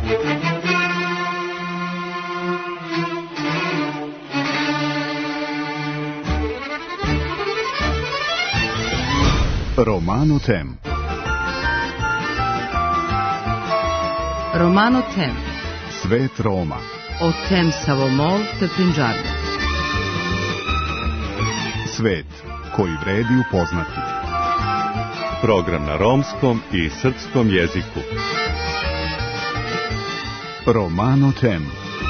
Romano Tem. Romano Tem. Svet Roma. O Tem Savomol te Punjabi. Svet koji vredi upoznati. Program na romskom i srpskom jeziku. Romano Tem.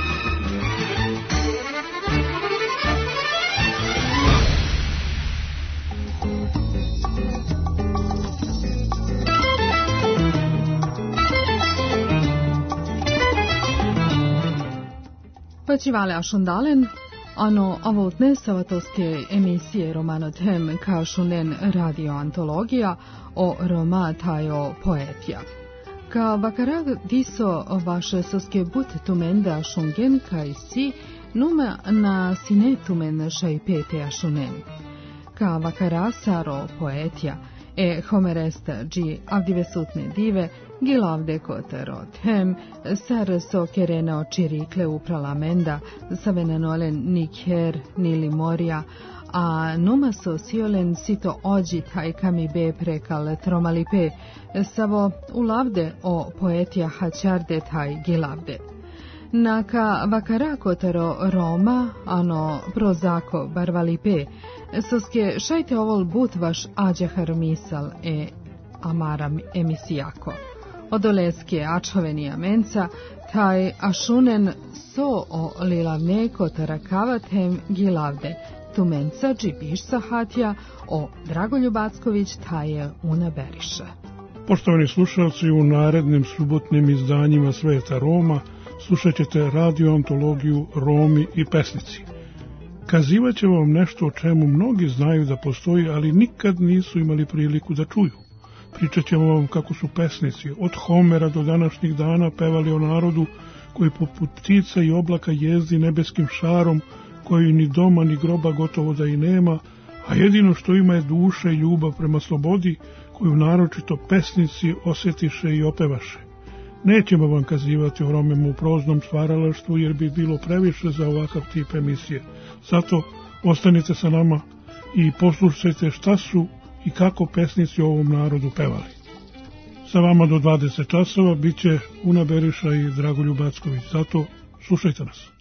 Počivale ašundalen, ano avultnesavatovske emisije Romano Tem kašunen radioantologija o Roma tajo poetija. Ka vakarag diso vaše soske but tumende ašungen kaj si nume na sine tumen šajpete ašunen. Ka vakara saro poetija e homerest gi avdivesutne dive gilavde kotero tem sar so kerena očirikle uprala menda savenanolen nikher nili morja a numa so siolen sito ođi taj kami be prekal tromalipe savo ulavde o poetija hačarde taj gilavde. Naka vakara kotero Roma, ano prozako barvalipe, soske šajte ovol but vaš ađahar misal e amaram emisijako. Odoleske ačhovenija menca, taj ašunen so o lilavne kotara kavatem gilavde, tu menca džibiš sahatja o Dragoljub Acković taje una beriše. Poštovani slušalci, u narednim subotnim izdanjima Sveta Roma slušat ćete radioantologiju Romi i pesnici. Kazivat će vam nešto o čemu mnogi znaju da postoji, ali nikad nisu imali priliku da čuju. Pričat ćemo vam kako su pesnici od Homera do današnjih dana pevali o narodu koji poput ptica i oblaka jezdi nebeskim šarom, koji ni doma ni groba gotovo da i nema, a jedino što ima je duša i ljubav prema slobodi, koju naročito pesnici osjetiše i opevaše. Nećemo vam kazivati o Romima u proznom stvaralaštvu, jer bi bilo previše za ovakav tip emisije. Zato ostanite sa nama i poslušajte šta su i kako pesnici o ovom narodu pevali. Sa vama do 20 časova bit će Una Beriša i Dragoljub Acković. Zato slušajte nas.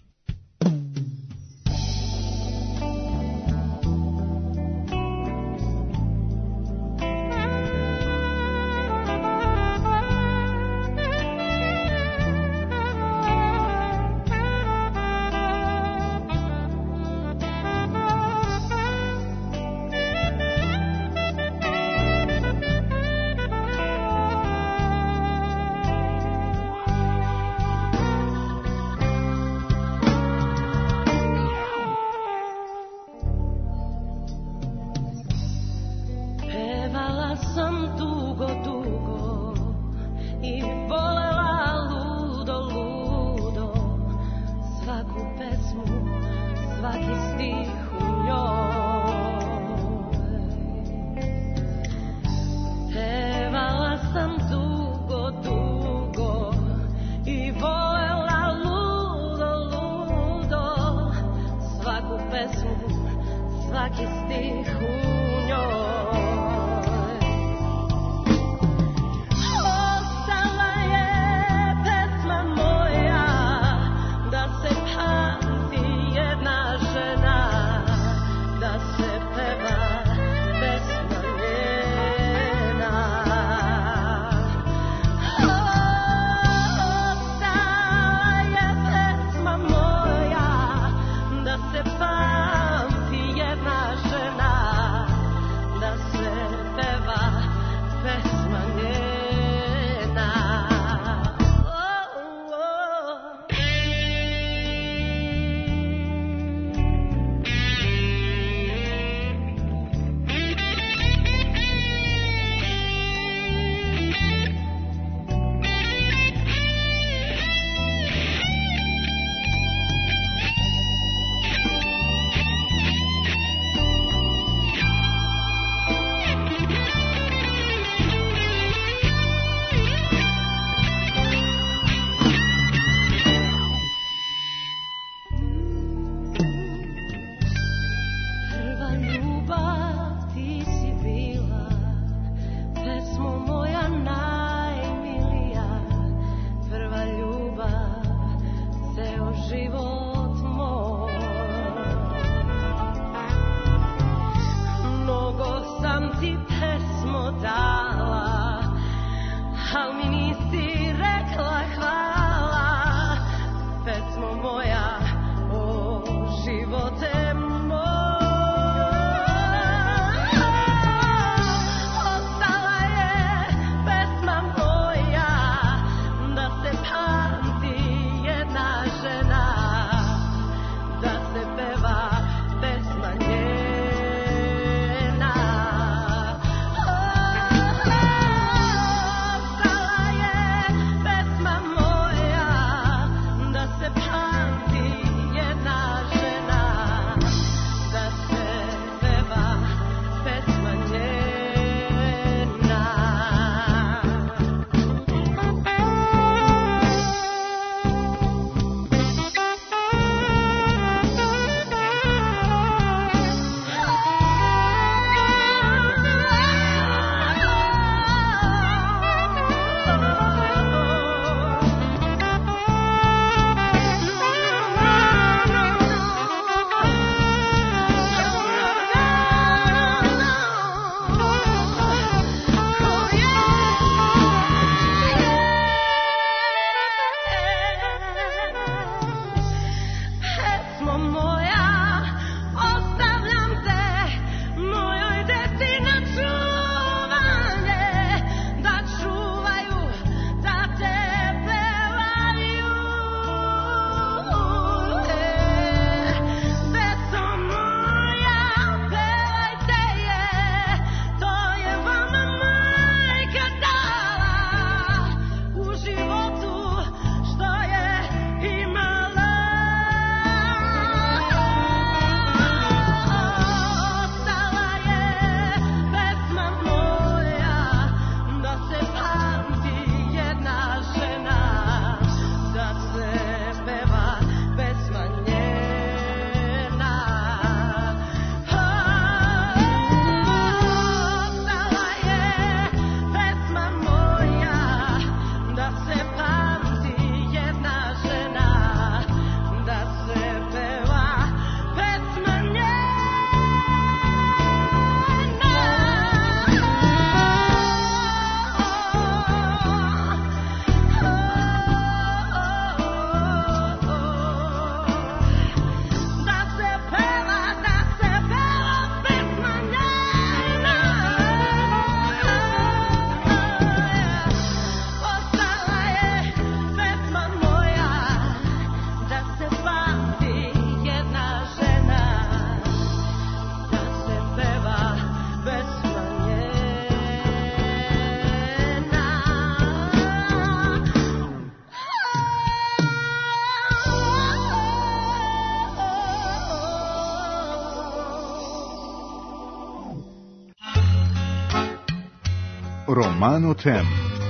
Romano Tem.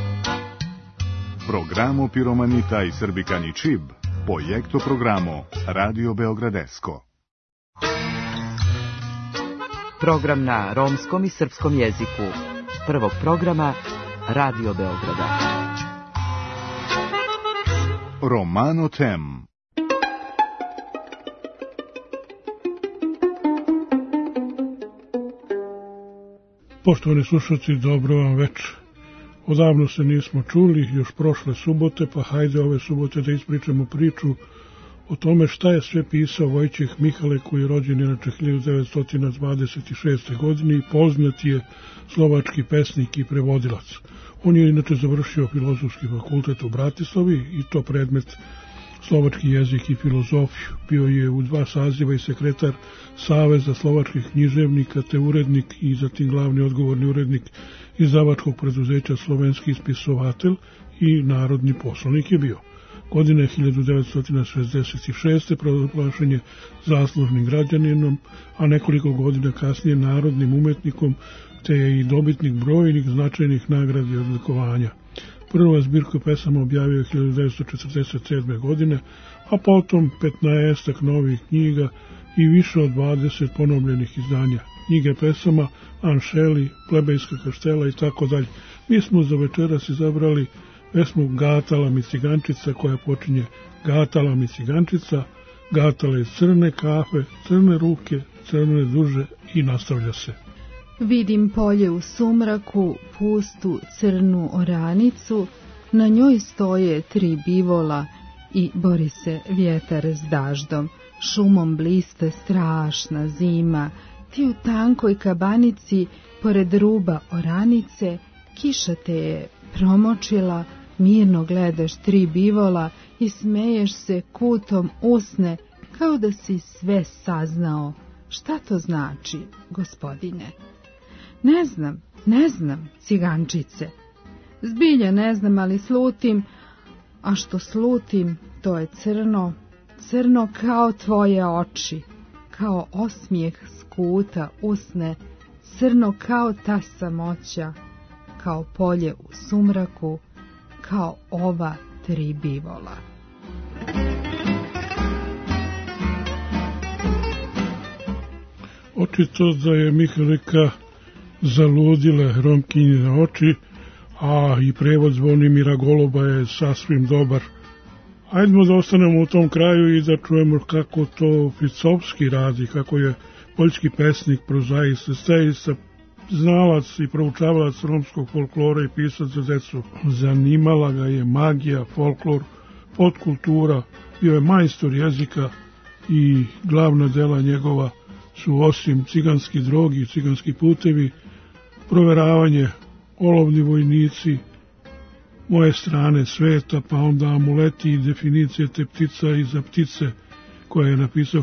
Programo Piromanita i Srbikani Čib, projekto programo Radio Beogradesko. Program na romskom i srpskom jeziku. Prvog programa Radio Beograda. Romano Tem. Poštovani slušalci, dobro vam večer. Odavno se nismo čuli, još prošle subote, pa hajde ove subote da ispričamo priču o tome šta je sve pisao Vojčeh Mihale, koji je rođen inače 1926. godine i poznat je slovački pesnik i prevodilac. On je inače završio Filozofski fakultet u Bratislavi i to predmet slovački jezik i filozofiju. Bio je u 2 saziva i sekretar Saveza slovačkih književnika, te urednik i zatim glavni odgovorni urednik izdavačkog preduzeća Slovenski spisovatelj i narodni poslanik je bio. Godine 1966. proglašen je zaslužnim građaninom, a nekoliko godina kasnije narodnim umetnikom, te je i dobitnik brojnih značajnih nagrada i odlikovanja. Prva zbirku pesama objavio je 1947. godine, a potom 15 novih knjiga i više od 20 ponovljenih izdanja. Knjige pesama, Anšeli, Plebejska kaštela i tako dalje. Mi smo za večeras izabrali pesmu Gatala mi cigančica, koja počinje Gatala mi cigančica, gatale crne kafe, crne ruke, crne duže i nastavlja se. Vidim polje u sumraku, pustu crnu oranicu, na njoj stoje 3 bivola i bori se vjetar s daždom. Šumom bliste strašna zima, ti u tankoj kabanici, pored ruba oranice, kiša te je promočila, mirno gledaš 3 bivola i smeješ se kutom usne, kao da si sve saznao. Šta to znači, gospodine? Ne znam, cigančice. Zbilja ne znam, ali slutim, a što slutim, to je crno, crno kao tvoje oči, kao osmijeh s kuta usne, crno kao ta samoća, kao polje u sumraku, kao ova 3 bivola. Očito da je Mihalika zaludile Romkinjine oči, a i prevod Zvonimira Goluba je sasvim dobar. Hajdemo da ostanemo u tom kraju i da čujemo kako to Ficovski radi, kako je poljski pesnik, prozaist, esejista, znalac i proučavalac romskog folklora i pisac za decu. Zanimala ga je magija, folklor, podkultura, bio je majstor jezika i glavna dela njegova su osim ciganski drogi, ciganski putevi, proveravanje, olovni vojnici, moje strane sveta, pa onda amuleti i definicije te ptica iza ptice, koje je napisao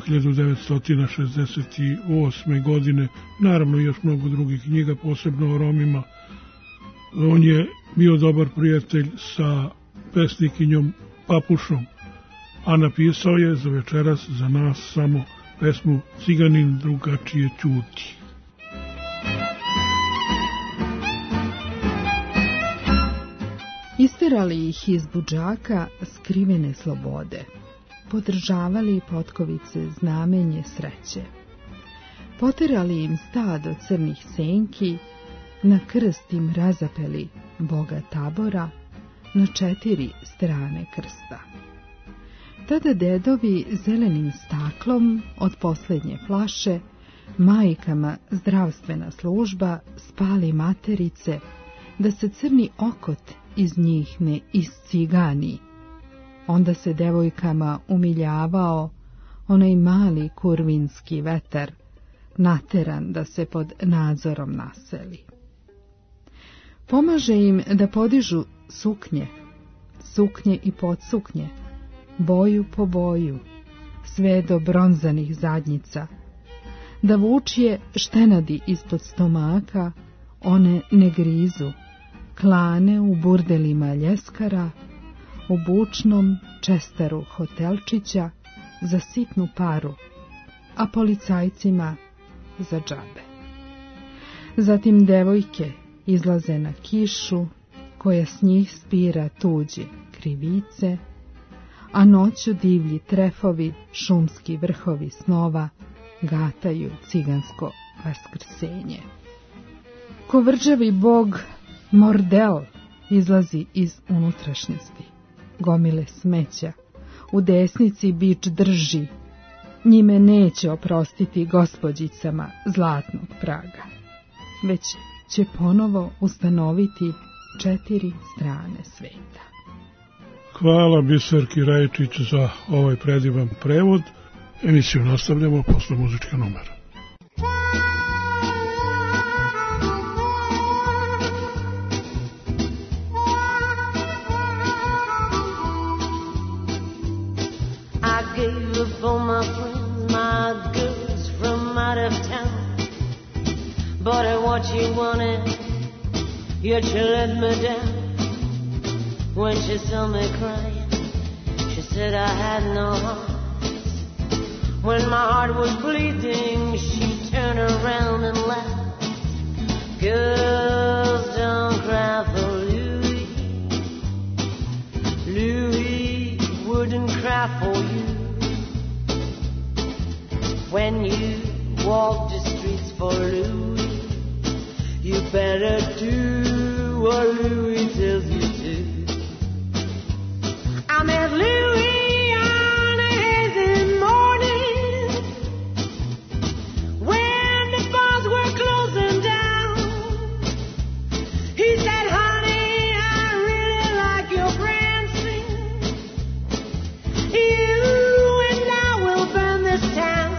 1968. godine, naravno još mnogo drugih knjiga, posebno o Romima. On je bio dobar prijatelj sa pesnikinjom Papušom, a napisao je za večeras za nas samo pesmu Ciganin drugačije ćuti. Isterali ih iz budžaka skrivene slobode, podržavali potkovice znamenje sreće. Poterali im stado crnih senki, na krst im razapeli Boga Tabora, na 4 strane krsta. Tada dedovi zelenim staklom od posljednje flaše, majkama zdravstvena služba spali materice, da se crni okot iz njih ne iscigani. Onda se devojkama umiljavao onaj mali kurvinski vetar, nateran da se pod nadzorom naseli. Pomaže im da podižu suknje, suknje i podsuknje, boju po boju, sve do bronzanih zadnjica, da vučje štenadi ispod stomaka, one ne grizu, klane u burdelima ljeskara, u bučnom čestaru hotelčića za sitnu paru, a policajcima za džabe. Zatim devojke izlaze na kišu koja s njih spira tuđe krivice, a noću divlji trefovi, šumski vrhovi snova gataju cigansko vaskrsenje. Ko vrđavi bog Mordel izlazi iz unutrašnjosti, gomile smeća, u desnici bič drži, njime neće oprostiti gospođicama zlatnog praga, već će ponovo ustanoviti 4 strane sveta. Hvala Biserki Rajičić za ovaj predivan prevod. Emisiju nastavljamo posle muzička numera. I gave up all my friends, my girls from out of town. Bought her what she wanted, yet she let me down. When she saw me crying, she said I had no heart. When my heart was bleeding, she turned around and laughed. Girls, don't cry for Louis. Louis wouldn't cry for you. When you walk the streets for Louis, you better do what Louis tells you to. I met Louis on a hazy morning when the bars were closing down. He said, honey, I really like your prancing. You and I will burn this town.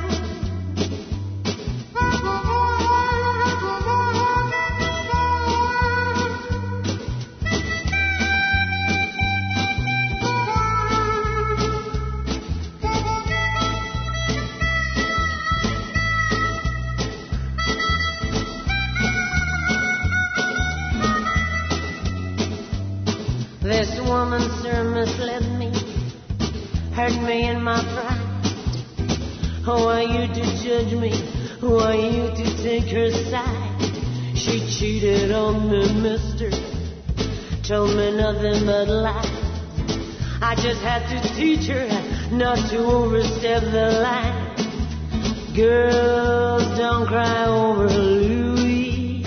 This woman, sir, misled me, hurt me in my pride. Who are you to judge me? Who are you to take her side? She cheated on me, mister, told me nothing but lies. I just had to teach her not to overstep the line. Girls, don't cry over Louis.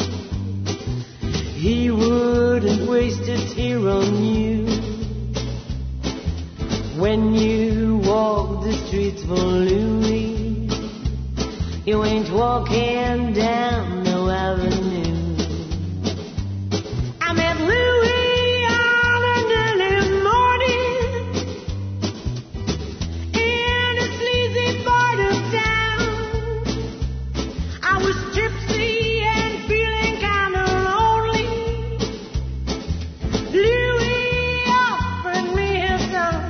He wouldn't waste a tear on you. When you walk the streets for Louis, you ain't walking down no avenue. I met Louis on an early morning in a sleazy part of town. I was tipsy and feeling kind of lonely. Louis offered me his song.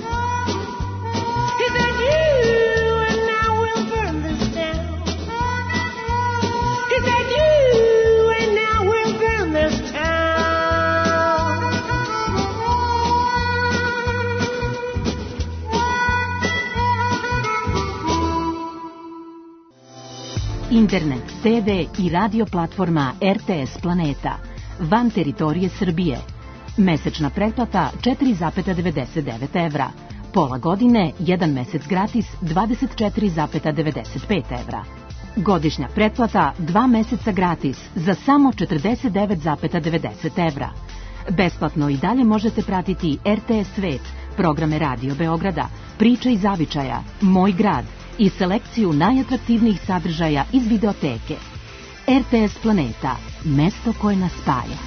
He said, you and I will burn this town. He said, you and I will burn this town. Internet, TV i radio platforma RTS Planeta van teritorije Srbije. Mesečna pretplata 4,99 evra. Pola godine, 1 mesec gratis 24,95 evra. Godišnja pretplata 2 meseca gratis za samo 49,90 evra. Besplatno i dalje možete pratiti RTS Svet, programe Radio Beograda, Priče iz zavičaja, Moj grad i selekciju najatraktivnijih sadržaja iz videoteke. RTS Planeta, mesto koje nas spaja.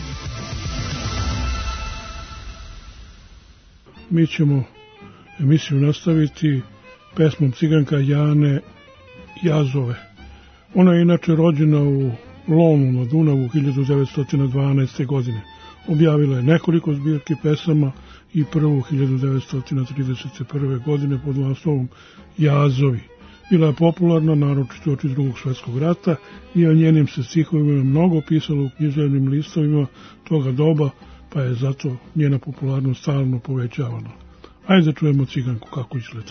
Mi ćemo emisiju nastaviti pesmom ciganka Jane Jazove. Ona je inače rođena u Lonu na Dunavu 1912. godine. Objavila je nekoliko zbirki pesama i prvu 1931. godine pod naslovom Jazovi. Bila je popularna, naročito oči Drugog svjetskog rata, i o njenim se stihovima mnogo pisalo u književnim listovima toga doba, pa je zato njena popularnost stalno povećavana. Ajde da čujemo ciganku kako izgleda.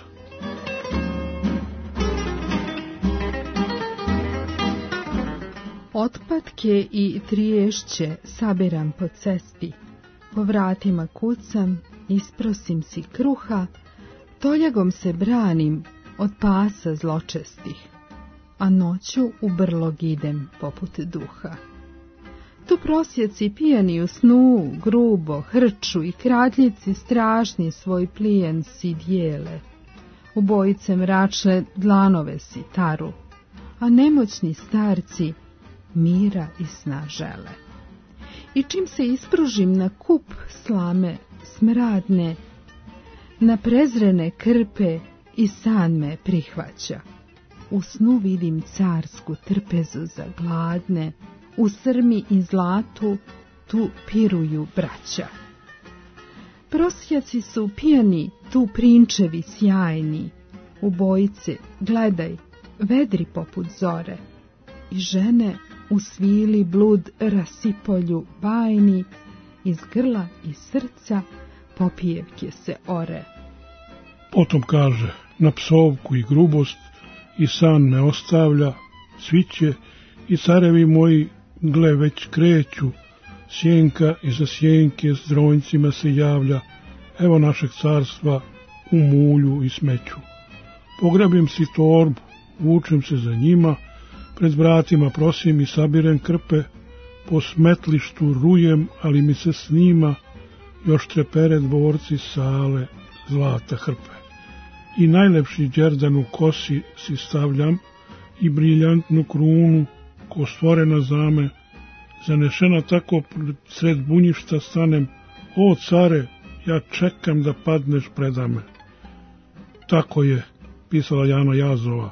Otpatke i triješće sabiram po cesti, po vratima kucam, isprosim si kruha, toljagom se branim od pasa zločestih, a noću u brlog idem poput duha. Tu prosjaci pijani u snu, grubo hrču i kradljici strašni svoj plijen si dijele. Ubojice mračne dlanove si taru, a nemoćni starci mira i sna žele. I čim se ispružim na kup slame smradne, na prezrene krpe i san me prihvaća. U snu vidim carsku trpezu za gladne, u srmi i zlatu tu piruju braća. Prosjaci su pijani, tu prinčevi sjajni, ubojice, gledaj, vedri poput zore, i žene u svili blud rasipolju bajni, iz grla i srca popijevke se ore. Potom kaže, na psovku i grubost i san ne ostavlja, sviće i carevi moji, gle već kreću, sjenka iza sjenke s dronjcima se javlja, evo našeg carstva u mulju i smeću. Pograbim si torbu, vučem se za njima, pred vratima prosim i sabirem krpe, po smetlištu rujem, ali mi se snima, još trepere dvorci sale, zlata hrpe. I najlepši đerdan u kosi si stavljam, i briljantnu krunu, ko stvorena zame, zanešena tako sred bunjišta stanem, o care, ja čekam da padneš predame. Tako je pisala Jana Jazova.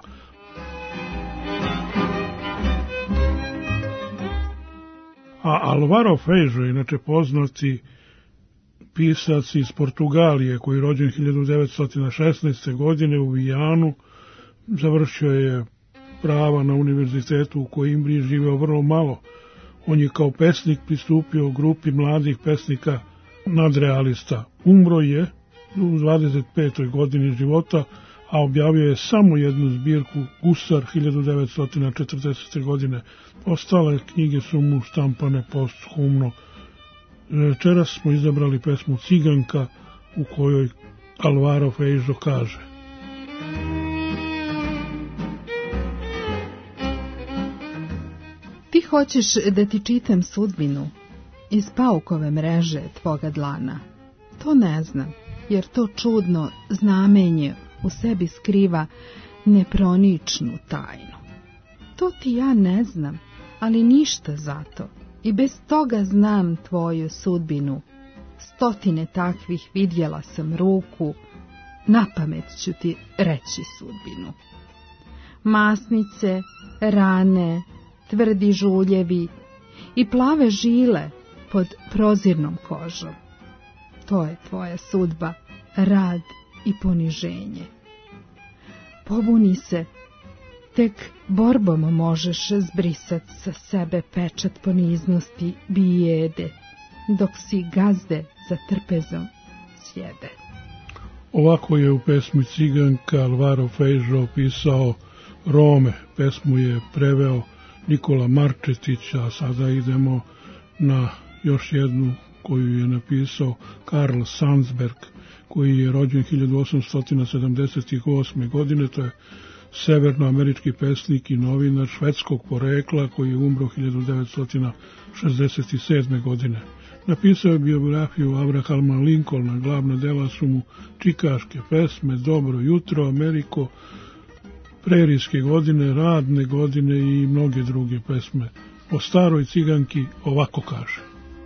A Alvaro Feijó, inače poznati pisac iz Portugalije, koji je rođen 1916. godine u Vijanu, završio je prava na univerzitetu u Koimbri, živeo vrlo malo. On je kao pesnik pristupio grupi mladih pesnika nadrealista. Umro je u 25. godini života, a objavio je samo jednu zbirku, Gusar, 1940. godine. Ostale knjige su mu štampane posthumno. Večeras smo izabrali pesmu Ciganka, u kojoj Alvaro Feijó kaže: Ti hoćeš da ti čitam sudbinu iz paukove mreže tvoga dlana. To ne znam, jer to čudno znamenje u sebi skriva neproničnu tajnu. To ti ja ne znam, ali ništa zato. I bez toga znam tvoju sudbinu. 100 takvih vidjela sam ruku, napamet ću ti reći sudbinu. Masnice, rane, tvrdi žuljevi i plave žile pod prozirnom kožom. To je tvoja sudba, rad i poniženje. Pobuni se, tek borbom možeš zbrisat sa sebe pečat poniznosti bijede, dok si gazde za trpezom sjede. Ovako je u pesmi Ciganka Alvaro Feijó pisao Rome. Pesmu je preveo Nikola Marčetić, a sada idemo na još jednu koju je napisao Karl Sandsberg, koji je rođen 1878. godine. To je severnoamerički pesnik i novinar švedskog porekla koji je umro 1967. godine. Napisao je biografiju Abrahama Lincolna, glavna dela su mu čikaške pesme, Dobro jutro, Ameriko, Prerijske godine, Radne godine i mnoge druge pesme. O staroj ciganki ovako kaže: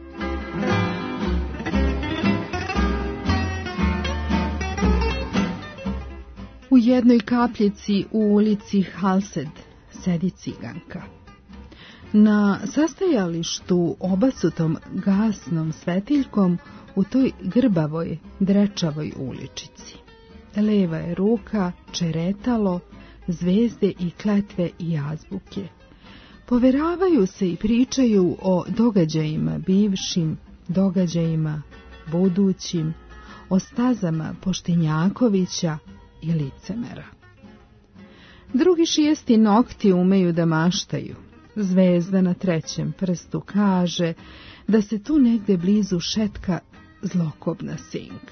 U jednoj kapljici u ulici Halsed sedi ciganka. Na sastajalištu obasutom gasnom svetiljkom u toj grbavoj, drečavoj uličici. Leva je ruka, čeretalo, zvezde i kletve i azbuke. Poveravaju se i pričaju o događajima bivšim, događajima budućim, o stazama Poštenjakovića i licemera. Drugi 6 nokti umeju da maštaju, Zvezda na trećem prstu kaže da se tu negde blizu šetka zlokobna senka.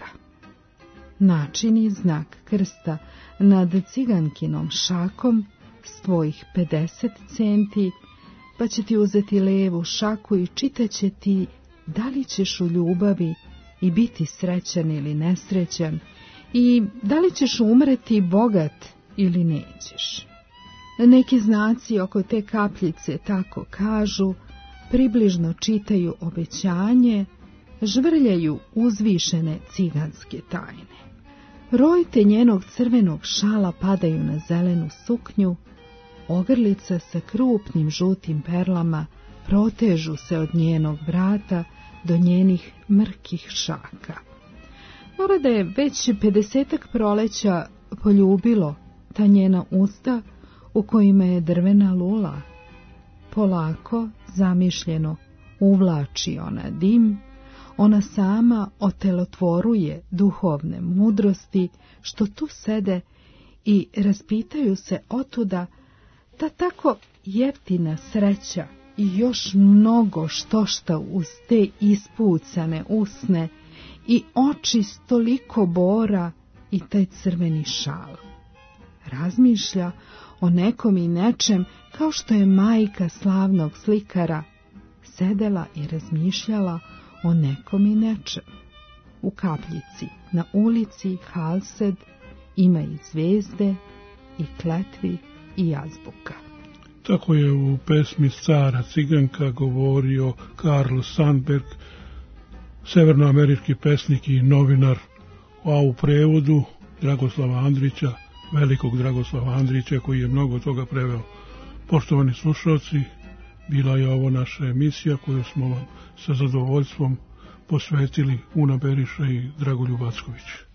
Načini znak krsta nad cigankinom šakom s tvojih 50 centi, pa će ti uzeti levu šaku i čitaće ti da li ćeš u ljubavi i biti srećan ili nesrećan i da li ćeš umreti bogat ili nećeš. Neki znaci oko te kapljice tako kažu, približno čitaju obećanje, žvrljaju uzvišene ciganske tajne. Rojte njenog crvenog šala padaju na zelenu suknju, ogrlica sa krupnim žutim perlama protežu se od njenog vrata do njenih mrkih šaka. Mora da je već 50 proleća poljubilo ta njena usta u kojima je drvena lula. Polako, zamišljeno, uvlači ona dim, ona sama otelotvoruje duhovne mudrosti što tu sede i raspitaju se otuda ta tako jeftina sreća i još mnogo štošta uz te ispucane usne i oči s toliko bora i taj crveni šal. Razmišlja o nekom i nečem kao što je majka slavnog slikara sedela i razmišljala o nekom i nečem. U kapljici na ulici Halsed ima i zvezde i kletvi i azbuka. Tako je u pesmi Stara ciganka govorio Karl Sandberg, severnoamerički pesnik i novinar, a u prevodu Dragoslava Andrića, velikog Dragoslava Andrića, koji je mnogo toga preveo. Poštovani slušalci, bila je ovo naša emisija koju smo vam sa zadovoljstvom posvetili Una Beriša i Dragoljub Acković.